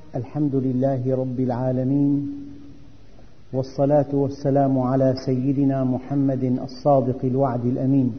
الحمد لله رب العالمين، والصلاة والسلام على سيدنا محمد الصادق الوعد الأمين.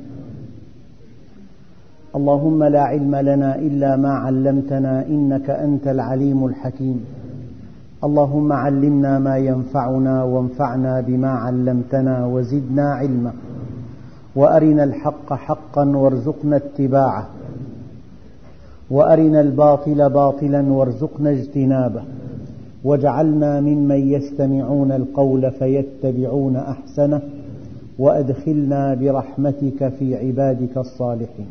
اللهم لا علم لنا إلا ما علمتنا إنك أنت العليم الحكيم. اللهم علمنا ما ينفعنا وانفعنا بما علمتنا وزدنا علما، وأرنا الحق حقا وارزقنا اتباعه، وأرنا الباطل باطلا وارزقنا اجتنابه، واجعلنا ممن يستمعون القول فيتبعون أحسنه، وأدخلنا برحمتك في عبادك الصالحين.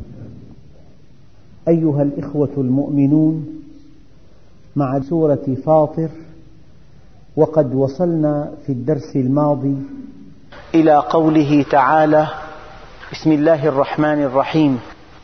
أيها الإخوة المؤمنون، مع سورة فاطر، وقد وصلنا في الدرس الماضي إلى قوله تعالى: بسم الله الرحمن الرحيم.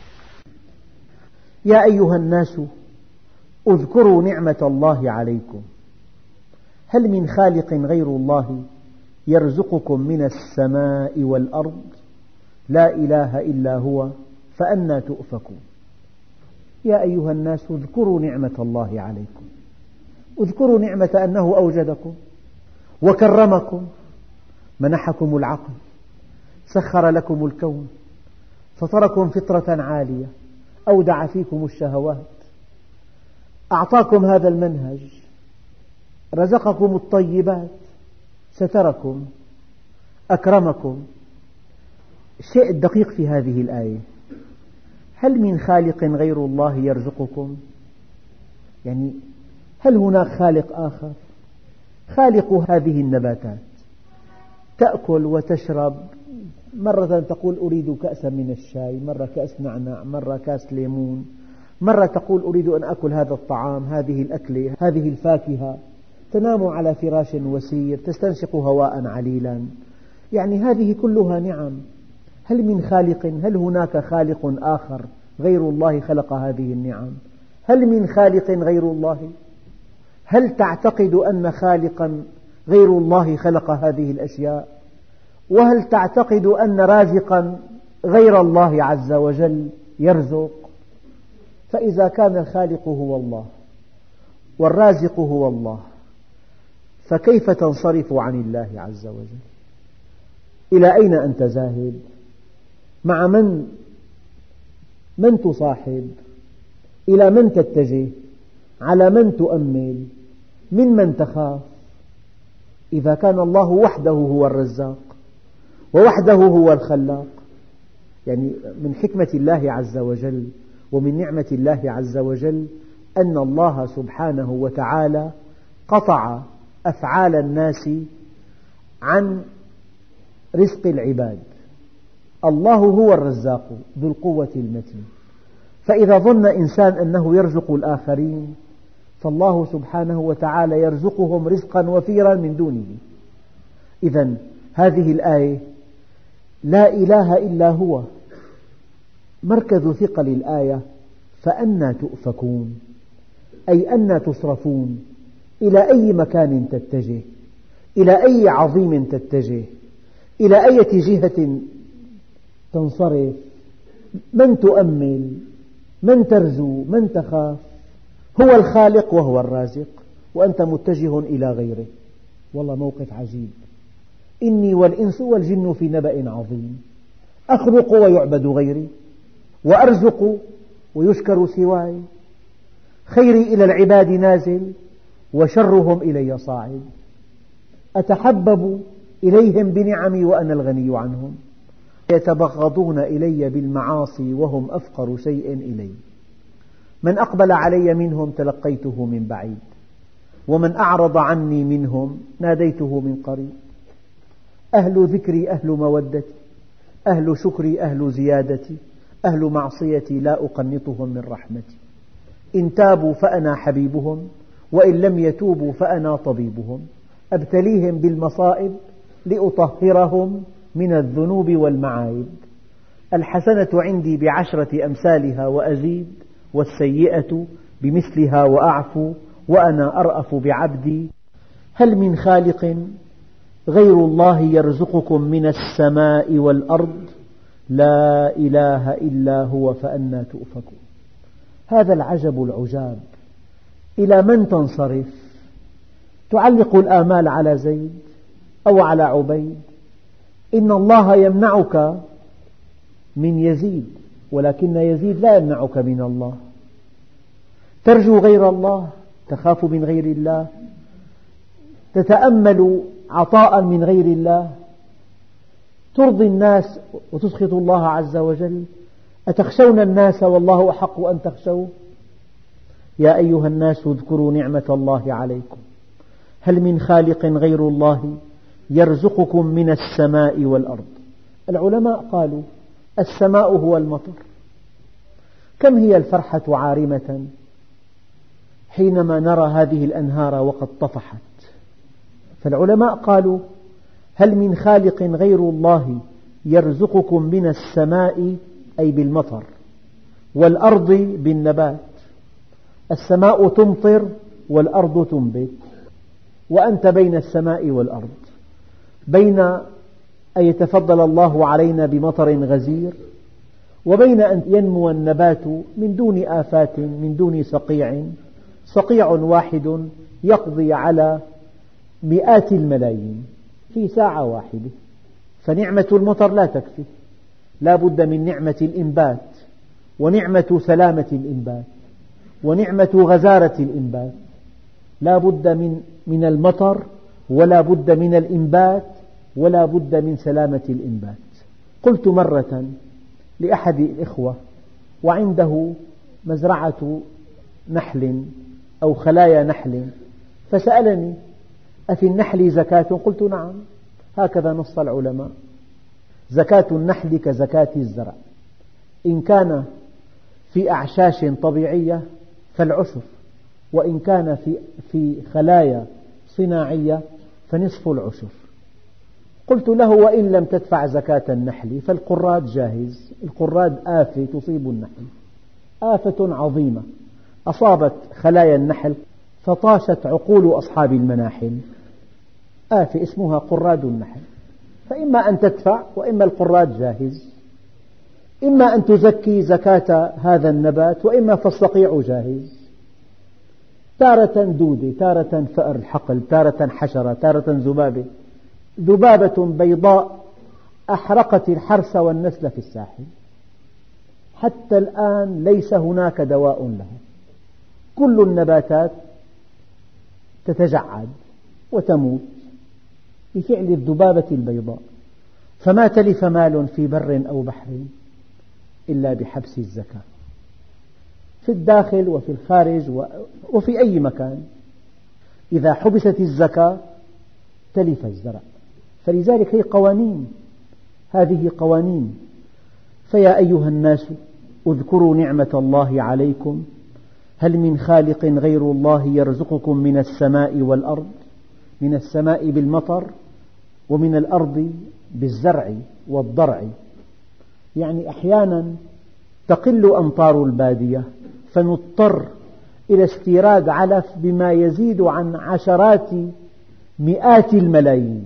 يا أيها الناس اذكروا نعمة الله عليكم، هل من خالق غير الله يرزقكم من السماء والأرض؟ لا إله إلا هو فأنى تؤفكون. يا أيها الناس اذكروا نعمة الله عليكم، اذكروا نعمة أنه أوجدكم وكرمكم، منحكم العقل، سخر لكم الكون، فطركم فطرة عالية، أودع فيكم الشهوات، أعطاكم هذا المنهج، رزقكم الطيبات، ستركم، أكرمكم. الشيء الدقيق في هذه الآية: هل من خالق غير الله يرزقكم؟ يعني هل هناك خالق آخر؟ خالق هذه النباتات، تأكل وتشرب، مرة تقول أريد كأسا من الشاي، مرة كأس نعناع، مرة كأس ليمون، مرة تقول أريد أن أكل هذا الطعام، هذه الأكلة، هذه الفاكهة، تنام على فراش وسير، تستنشق هواء عليلا. يعني هذه كلها نعم. هل من خالق؟ هل هناك خالق آخر غير الله خلق هذه النعم؟ هل من خالق غير الله؟ هل تعتقد أن خالقا غير الله خلق هذه الأشياء؟ وهل تعتقد أن رازقا غير الله عز وجل يرزق؟ فإذا كان الخالق هو الله والرازق هو الله، فكيف تنصرف عن الله عز وجل؟ إلى أين أنت ذاهب؟ مع من تصاحب؟ إلى من تتجه؟ على من تؤمل؟ من تخاف؟ إذا كان الله وحده هو الرزاق ووحده هو الخلاق، يعني من حكمة الله عز وجل ومن نعمة الله عز وجل أن الله سبحانه وتعالى قطع أفعال الناس عن رزق العباد. الله هو الرزاق ذو القوة المتين، فإذا ظن إنسان أنه يرزق الآخرين، فالله سبحانه وتعالى يرزقهم رزقا وفيرا من دونه. إذن هذه الآية لا إله إلا هو، مركز ثقل الآية فأنى تؤفكون، أي أنى تصرفون، إلى أي مكان تتجه، إلى أي عظيم تتجه، إلى أي جهة تنصرف، من تؤمل، من ترجو، من تخاف؟ هو الخالق وهو الرازق، وأنت متجه إلى غيره. والله موقف عجيب. إني والإنس والجن في نبأ عظيم، أخلق ويعبد غيري، وأرزق ويشكر سواي، خيري إلى العباد نازل، وشرهم إلي صاعد، أتحبب إليهم بنعمي وأنا الغني عنهم، يتبغضون إلي بالمعاصي وهم أفقر شيء إلي، من أقبل علي منهم تلقيته من بعيد، ومن أعرض عني منهم ناديته من قريب. أهل ذكري أهل مودتي، أهل شكري أهل زيادتي، أهل معصيتي لا أقنطهم من رحمتي، إن تابوا فأنا حبيبهم، وإن لم يتوبوا فأنا طبيبهم، أبتليهم بالمصائب لأطهرهم من الذنوب والمعايب، الحسنة عندي بعشرة أمثالها وأزيد، والسيئة بمثلها وأعفو، وأنا أرأف بعبدي. هل من خالق غير الله يرزقكم من السماء والأرض؟ لا إله إلا هو فأنى تؤفكون. هذا العجب العجاب إلى من تنصرف؟ تعلق الآمال على زيد أو على عبيد؟ إن الله يمنعك من يزيد، ولكن يزيد لا يمنعك من الله. ترجو غير الله، تخاف من غير الله، تتأمل عطاء من غير الله، ترضي الناس وتسخط الله عز وجل. أتخشون الناس والله أحق أن تخشوه؟ يا أيها الناس اذكروا نعمة الله عليكم، هل من خالق غير الله يرزقكم من السماء والأرض؟ العلماء قالوا السماء هو المطر. كم هي الفرحة عارمة حينما نرى هذه الأنهار وقد طفحت. فالعلماء قالوا هل من خالق غير الله يرزقكم من السماء أي بالمطر، والأرض بالنبات. السماء تمطر والأرض تنبت، وأنت بين السماء والأرض، بين أن يتفضل الله علينا بمطر غزير، وبين أن ينمو النبات من دون آفات، من دون صقيع. صقيع واحد يقضي على مئات الملايين في ساعة واحدة. فنعمة المطر لا تكفي، لا بد من نعمة الإنبات، ونعمة سلامة الإنبات، ونعمة غزارة الإنبات. لا بد من المطر، ولا بد من الإنبات، ولا بد من سلامة الإنبات. قلت مرة لأحد الإخوة وعنده مزرعة نحل أو خلايا نحل، فسألني أفي النحل زكاة؟ قلت نعم، هكذا نص العلماء: زكاة النحل كزكاة الزرع، إن كان في أعشاش طبيعية فالعشر، وإن كان في خلايا صناعية فنصف العشر. قلت له وإن لم تدفع زكاة النحل فالقراد جاهز. القراد آفة تصيب النحل، آفة عظيمة أصابت خلايا النحل فطاشت عقول أصحاب المناحل، آفة اسمها قراد النحل. فإما أن تدفع وإما القراد جاهز، إما أن تزكي زكاة هذا النبات وإما فالصقيع جاهز. تارة دودة، تارة فأر حقل، تارة حشرة، تارة ذبابة. ذبابة بيضاء أحرقت الحرث والنسل في الساحل، حتى الآن ليس هناك دواء لها. كل النباتات تتجعد وتموت بفعل الذبابة البيضاء. فما تلف مال في بر أو بحر إلا بحبس الزكاة، في الداخل وفي الخارج وفي أي مكان. إذا حبست الزكاة تلف الزرع. فلذلك هي قوانين، هذه قوانين. فيا أيها الناس اذكروا نعمة الله عليكم، هل من خالق غير الله يرزقكم من السماء والأرض؟ من السماء بالمطر، ومن الأرض بالزرع والضرع. يعني أحيانا تقل أمطار البادية فنضطر إلى استيراد علف بما يزيد عن عشرات مئات الملايين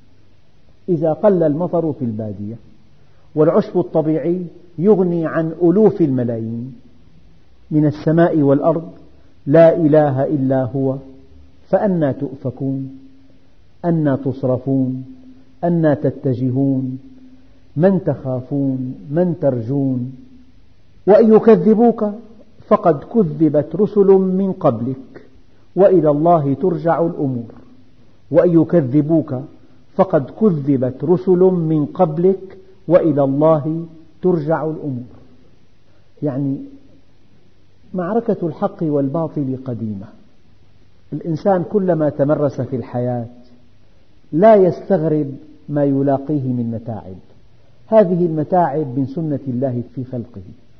إذا قل المطر في البادية، والعشب الطبيعي يغني عن ألوف الملايين. من السماء والأرض لا إله إلا هو فأنى تؤفكون، أنى تصرفون، أنى تتجهون، من تخافون، من ترجون. وإن يكذبوك فقد كذبت رسل من قبلك وإلى الله ترجع الأمور. وإن يكذبوك فقد كذبت رسل من قبلك وإلى الله ترجع الأمور. يعني معركة الحق والباطل قديمة. الإنسان كلما تمرس في الحياة لا يستغرب ما يلاقيه من متاعب. هذه المتاعب من سنة الله في خلقه.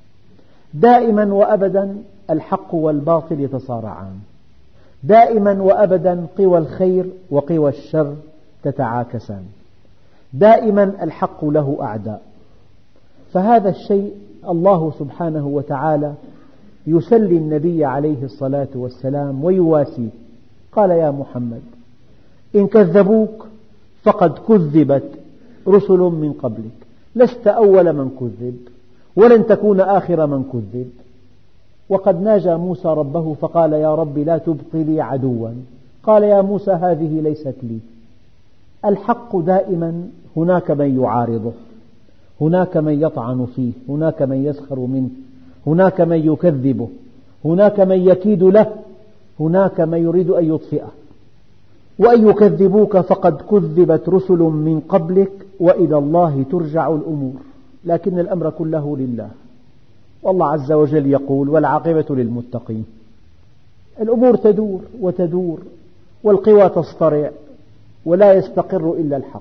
دائما وأبدا الحق والباطل يتصارعان، دائما وأبدا قوى الخير وقوى الشر تتعاكسان، دائما الحق له أعداء. فهذا الشيء الله سبحانه وتعالى يسلي النبي عليه الصلاة والسلام ويواسيه. قال يا محمد إن كذبوك فقد كذبت رسل من قبلك، لست أول من كذب ولن تكون آخر من كذب. وقد ناجى موسى ربه فقال يا رب لا تبقي لي عدوا، قال يا موسى هذه ليست لي. الحق دائما هناك من يعارضه، هناك من يطعن فيه، هناك من يسخر منه، هناك من يكذبه، هناك من يكيد له، هناك من يريد أن يطفئه. وأن يكذبوك فقد كذبت رسل من قبلك وإلى الله ترجع الأمور، لكن الأمر كله لله. والله عز وجل يقول والعاقبة للمتقين. الأمور تدور وتدور والقوى تصطرع ولا يستقر إلا الحق.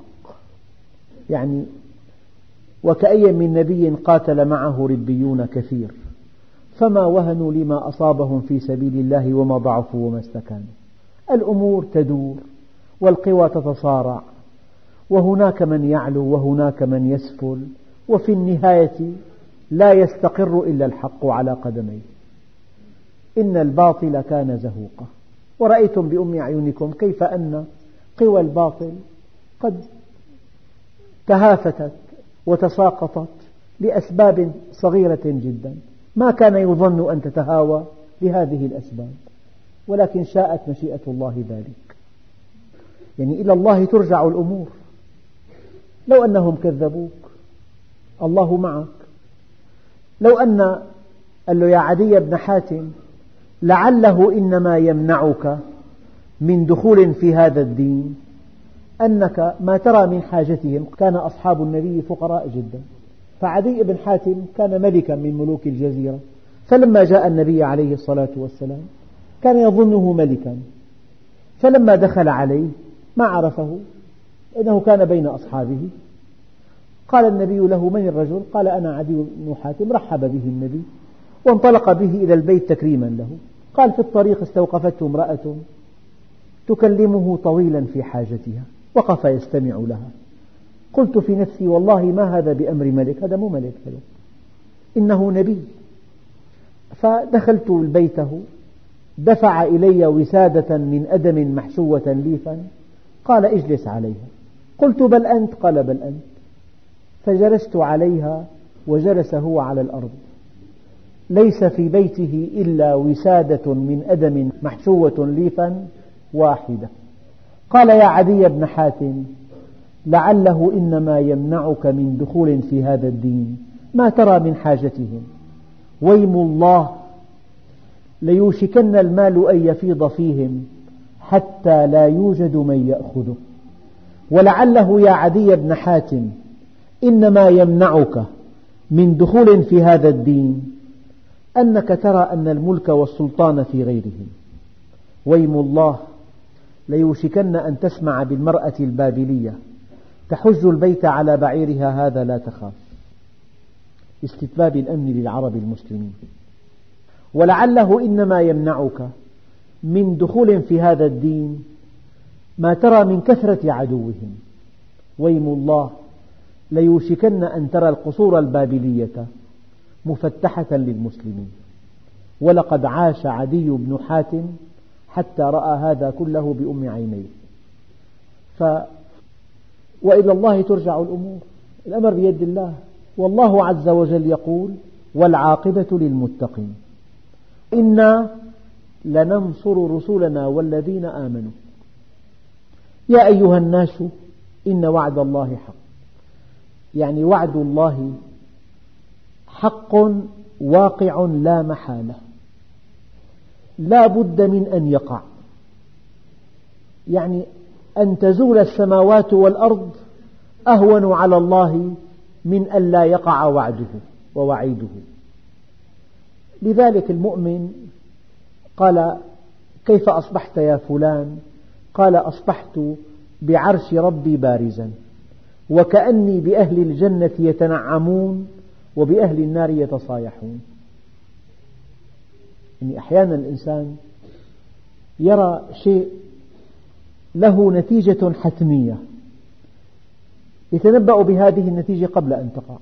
يعني وكأي من نبي قاتل معه ربيون كثير فما وهنوا لما أصابهم في سبيل الله وما ضعفوا وما استكانوا. الأمور تدور والقوى تتصارع وهناك من يعلو وهناك من يسفل، وفي النهاية لا يستقر إلا الحق على قدميه. إن الباطل كان زهوقا ورأيتم بأم أعينكم كيف أن قوى الباطل قد تهافتت وتساقطت لأسباب صغيرة جدا ما كان يظن أن تتهاوى لهذه الأسباب، ولكن شاءت مشيئة الله ذلك. يعني إلى الله ترجع الأمور. لو أنهم كذبوك الله معك. لو أن قال له يا عدي بن حاتم لعله إنما يمنعك من دخول في هذا الدين أنك ما ترى من حاجتهم. كان أصحاب النبي فقراء جدا، فعدي بن حاتم كان ملكا من ملوك الجزيرة، فلما جاء النبي عليه الصلاة والسلام كان يظنه ملكا، فلما دخل عليه ما عرفه إنه كان بين أصحابه. قال النبي له من الرجل؟ قال أنا عدي بن حاتم. رحب به النبي وانطلق به إلى البيت تكريما له. قال في الطريق استوقفته امرأة تكلمه طويلا في حاجتها، وقف يستمع لها. قلت في نفسي والله ما هذا بأمر ملك، هذا مو ملك، إنه نبي. فدخلت بيته، دفع إلي وسادة من أدم محشوة ليفا، قال اجلس عليها. قلت بل أنت؟ قال بل أنت. فجلست عليها وجلس هو على الأرض. ليس في بيته إلا وسادة من أدم محشوة ليفا واحدة. قال يا عدي بن حاتم لعله إنما يمنعك من دخول في هذا الدين ما ترى من حاجتهم، ويم الله ليوشكن المال أن يفيض فيهم حتى لا يوجد من يأخذه. ولعله يا عدي بن حاتم إنما يمنعك من دخول في هذا الدين أنك ترى أن الملك والسلطان في غيرهم. ويم الله ليوشكن أن تسمع بالمرأة البابلية تحج البيت على بعيرها هذا لا تخاف. استتباب الأمن للعرب المسلمين. ولعله إنما يمنعك من دخول في هذا الدين ما ترى من كثرة عدوهم. ويم الله ليوشكن أن ترى القصور البابلية مفتحة للمسلمين. ولقد عاش عدي بن حاتم حتى رأى هذا كله بأم عينيه. وإلى الله ترجع الأمور. الأمر بيد الله. والله عز وجل يقول والعاقبة للمتقين إنا لننصر رسلنا والذين آمنوا. يا أيها الناس إن وعد الله حق. يعني وعد الله حق واقع لا محالة، لا بد من أن يقع. يعني أن تزول السماوات والأرض أهون على الله من أن لا يقع وعده ووعيده. لذلك المؤمن قال كيف أصبحت يا فلان؟ قال أصبحت بعرش ربي بارزا وكأني بأهل الجنة يتنعمون وبأهل النار يتصايحون. يعني أحيانا الإنسان يرى شيء له نتيجة حتمية يتنبأ بهذه النتيجة قبل أن تقع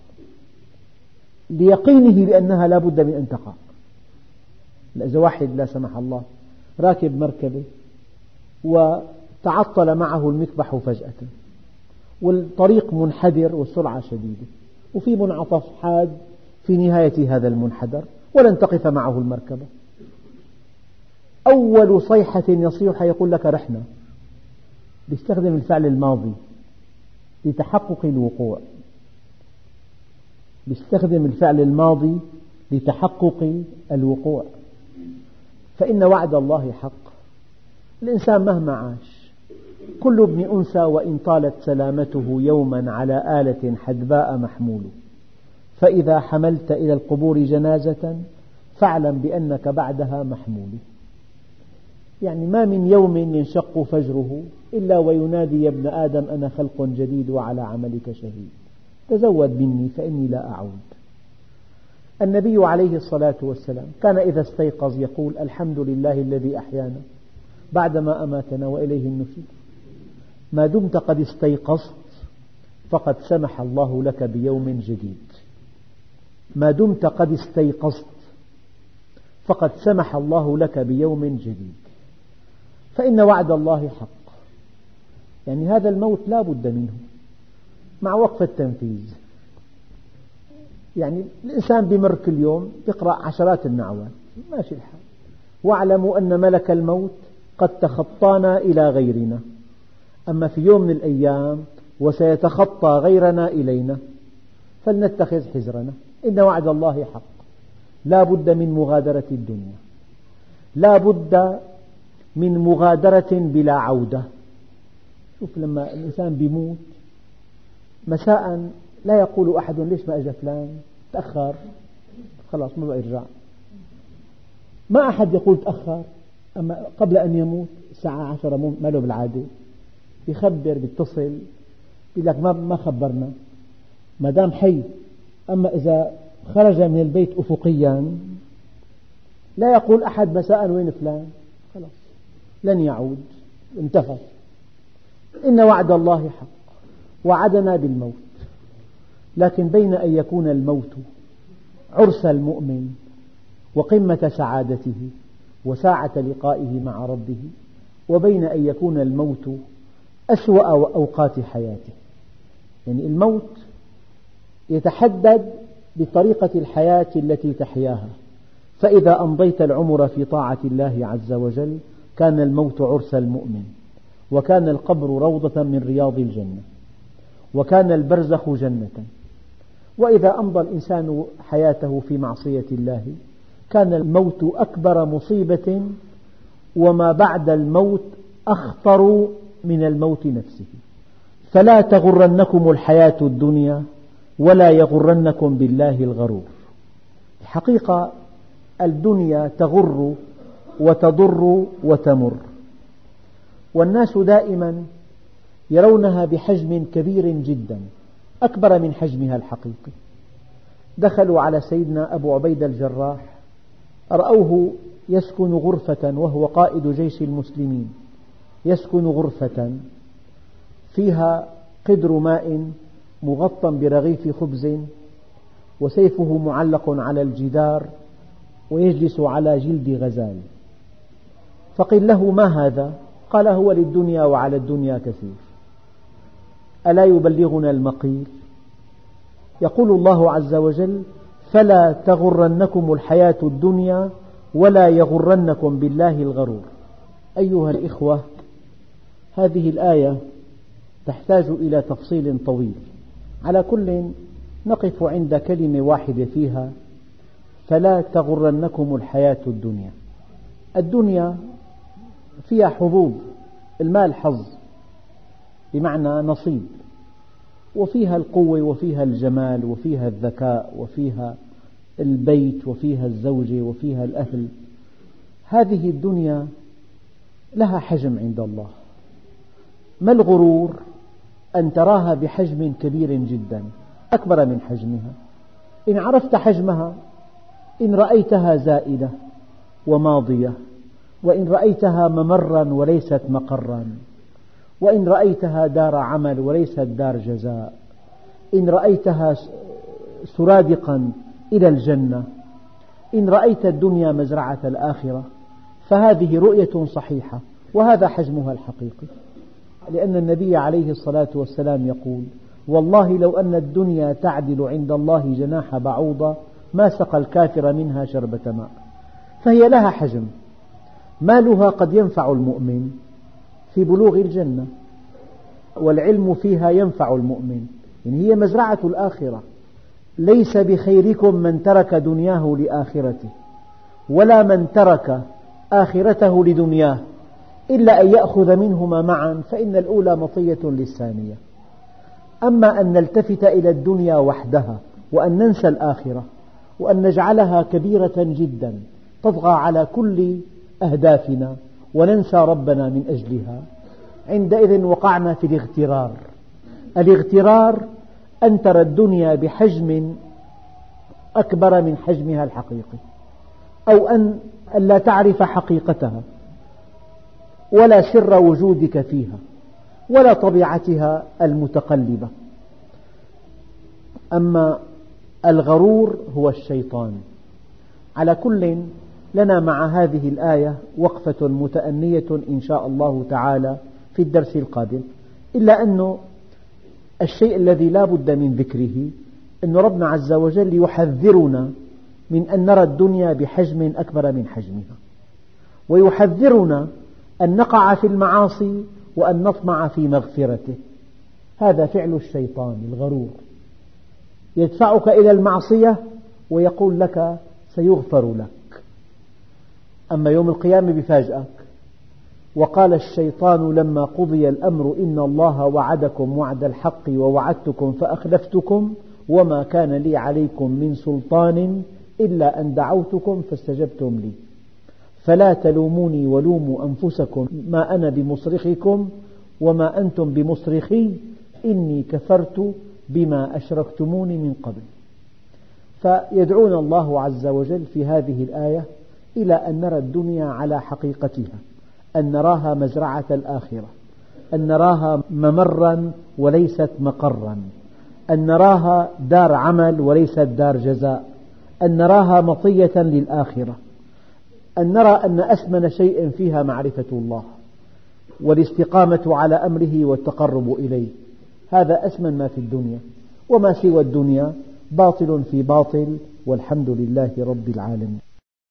ليقينه بأنها لا بد من أن تقع. إذا واحد لا سمح الله راكب مركبة وتعطل معه المكبح فجأة والطريق منحدر والسرعة شديدة وفي منعطف حاد في نهاية هذا المنحدر ولن تقف معه المركبة. أول صيحة يصيح يقول لك رحنا، يستخدم الفعل الماضي لتحقق الوقوع، يستخدم الفعل الماضي لتحقق الوقوع. فإن وعد الله حق. الإنسان مهما عاش، كل ابن أنثى وإن طالت سلامته يوما على آلة حدباء محمول، فإذا حملت إلى القبور جنازة فاعلم بأنك بعدها محمول. يعني ما من يوم ينشق فجره إلا وينادي يا ابن آدم أنا خلق جديد وعلى عملك شهيد، تزود مني فإني لا أعود. النبي عليه الصلاة والسلام كان إذا استيقظ يقول الحمد لله الذي أحيانا بعدما أماتنا وإليه النشور. ما دمت قد استيقظت فقد سمح الله لك بيوم جديد. ما دمت قد استيقظت فقد سمح الله لك بيوم جديد. فإن وعد الله حق. يعني هذا الموت لا بد منه مع وقف التنفيذ. يعني الإنسان بمر كل يوم يقرأ عشرات النعوات ماشي الحال. واعلموا أن ملك الموت قد تخطانا إلى غيرنا، أما في يوم من الأيام وسيتخطى غيرنا إلينا فلنتخذ حذرنا. إن وعد الله حق. لا بد من مغادرة الدنيا، لا بد من مغادرة بلا عودة. شوف لما الإنسان بيموت مساء لا يقول أحد ليش ما أجى فلان تأخر، خلاص ما بقى يرجع. ما أحد يقول تأخر، أما قبل أن يموت الساعة 10 ما له بالعادة يخبر بيتصل يقول لك ما خبرنا ما دام حي. أما إذا خرج من البيت أفقيا لا يقول أحد مساء وين فلان، خلاص لن يعود، انتهى. إن وعد الله حق. وعدنا بالموت، لكن بين أن يكون الموت عرس المؤمن وقمة سعادته وساعة لقائه مع ربه، وبين أن يكون الموت أسوأ أوقات حياته. يعني الموت يتحدد بطريقة الحياة التي تحياها. فإذا أمضيت العمر في طاعة الله عز وجل كان الموت عرس المؤمن، وكان القبر روضة من رياض الجنة، وكان البرزخ جنة. وإذا أمضى الإنسان حياته في معصية الله كان الموت أكبر مصيبة، وما بعد الموت أخطر من الموت نفسه. فلا تغرنكم الحياة الدنيا ولا يغرنكم بالله الغرور. الحقيقة الدنيا تغر وتضر وتمر، والناس دائما يرونها بحجم كبير جدا أكبر من حجمها الحقيقي. دخلوا على سيدنا أبو عبيدة الجراح رأوه يسكن غرفة وهو قائد جيش المسلمين، يسكن غرفة فيها قدر ماء مغطى برغيف خبز وسيفه معلق على الجدار ويجلس على جلد غزال. فقيل له ما هذا؟ قال هو للدنيا وعلى الدنيا كثير. ألا يبلغنا المقيل؟ يقول الله عز وجل فلا تغرنكم الحياة الدنيا ولا يغرنكم بالله الغرور. أيها الإخوة، هذه الآية تحتاج إلى تفصيل طويل. على كل نقف عند كلمة واحدة فيها، فلا تغرنكم الحياة الدنيا. الدنيا فيها حظوظ، المال حظ بمعنى نصيب، وفيها القوة وفيها الجمال وفيها الذكاء وفيها البيت وفيها الزوجة وفيها الأهل. هذه الدنيا لها حجم عند الله. ما الغرور؟ أن تراها بحجم كبير جدا أكبر من حجمها. إن عرفت حجمها، إن رأيتها زائدة وماضية، وإن رأيتها ممرا وليست مقرا، وإن رأيتها دار عمل وليست دار جزاء، إن رأيتها سرادقا إلى الجنة، إن رأيت الدنيا مزرعة الآخرة، فهذه رؤية صحيحة، وهذا حجمها الحقيقي. لأن النبي عليه الصلاة والسلام يقول والله لو أن الدنيا تعدل عند الله جناح بعوضة ما سقى الكافر منها شربة ماء. فهي لها حجم، مالها قد ينفع المؤمن في بلوغ الجنة، والعلم فيها ينفع المؤمن، يعني هي مزرعة الآخرة. ليس بخيركم من ترك دنياه لآخرته، ولا من ترك آخرته لدنياه، إلا أن يأخذ منهما معا، فإن الأولى مطية للثانية. أما أن نلتفت إلى الدنيا وحدها وأن ننسى الآخرة وأن نجعلها كبيرة جدا تطغى على كل أهدافنا وننسى ربنا من أجلها، عندئذ وقعنا في الاغترار. الاغترار أن ترى الدنيا بحجم أكبر من حجمها الحقيقي، أو أن لا تعرف حقيقتها ولا سر وجودك فيها ولا طبيعتها المتقلبة. أما الغرور هو الشيطان. على كل، لنا مع هذه الآية وقفة متأنية إن شاء الله تعالى في الدرس القادم، إلا أن الشيء الذي لا بد من ذكره أن ربنا عز وجل يحذرنا من أن نرى الدنيا بحجم أكبر من حجمها، ويحذرنا أن نقع في المعاصي وأن نطمع في مغفرته. هذا فعل الشيطان الغرور، يدفعك إلى المعصية ويقول لك سيغفر لك، أما يوم القيامة بفاجأك. وقال الشيطان لما قضي الأمر إن الله وعدكم وعد الحق ووعدتكم فأخلفتكم وما كان لي عليكم من سلطان إلا أن دعوتكم فاستجبتم لي فلا تلوموني ولوموا أنفسكم ما أنا بمصرخكم وما أنتم بمصرخي إني كفرت بما أشركتموني من قبل. فيدعونا الله عز وجل في هذه الآية إلى أن نرى الدنيا على حقيقتها، أن نراها مزرعة الآخرة، أن نراها ممرا وليست مقرا، أن نراها دار عمل وليست دار جزاء، أن نراها مطية للآخرة، أن نرى أن أثمن شيء فيها معرفة الله والاستقامة على أمره والتقرب إليه، هذا أثمن ما في الدنيا، وما سوى الدنيا باطل في باطل، والحمد لله رب العالمين.